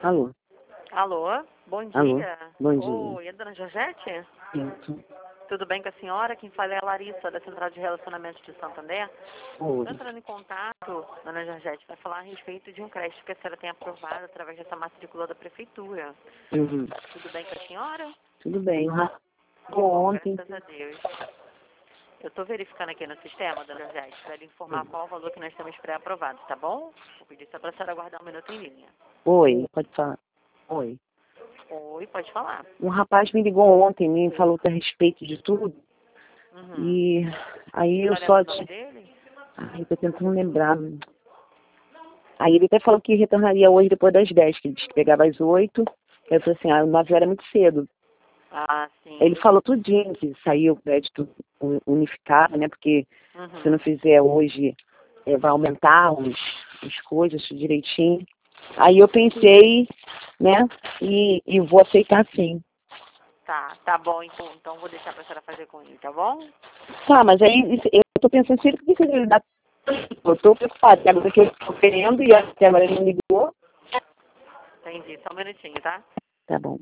Alô? Alô, bom Alô? dia. Bom dia. Oi, é a dona Georgette? Isso. Tudo bem com a senhora? Quem fala é a Larissa, da Central de Relacionamentos de Santo André. Oi. Estou entrando em contato, dona Georgette, para falar a respeito de um crédito que a senhora tem aprovado através dessa matrícula da Prefeitura. Uhum. Tudo bem com a senhora? Tudo bem. Que bom, Ontem. graças a Deus. Eu estou verificando aqui no sistema, dona Georgette, para lhe informar qual o valor que nós temos pré-aprovado, tá bom? Vou pedir só para a senhora aguardar um minuto em linha. Oi, pode falar. Oi. Oi, pode falar. Um rapaz me ligou ontem, me falou a respeito de tudo. Uhum. E aí A eu senhora só... lembra o nome dele? Ai, tô tentando lembrar. Aí ele até falou que retornaria hoje depois das 10, que ele disse que pegava às 8. Eu falei assim, 9 horas é muito cedo. Ah, sim. Ele falou tudinho, que saiu o crédito unificado, né? Porque se não fizer hoje, vai aumentar as coisas direitinho. Aí eu pensei, né? E vou aceitar sim. Tá bom, então vou deixar pra senhora fazer com ele, tá bom? Tá, mas aí eu tô pensando se ele precisa me dar. Eu tô preocupada, que agora que eu tô querendo e até agora ele não ligou. Entendi, só um minutinho, tá? Tá bom.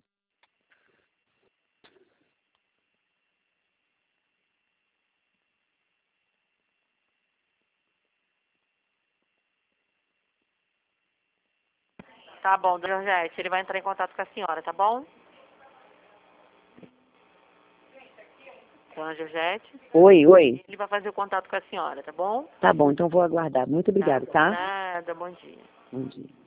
Tá bom, dona Georgette, ele vai entrar em contato com a senhora, tá bom? Dona Georgette, Oi, oi. ele vai fazer o contato com a senhora, tá bom? Tá bom, então vou aguardar. Muito obrigada, tá? Nada, bom dia. Bom dia.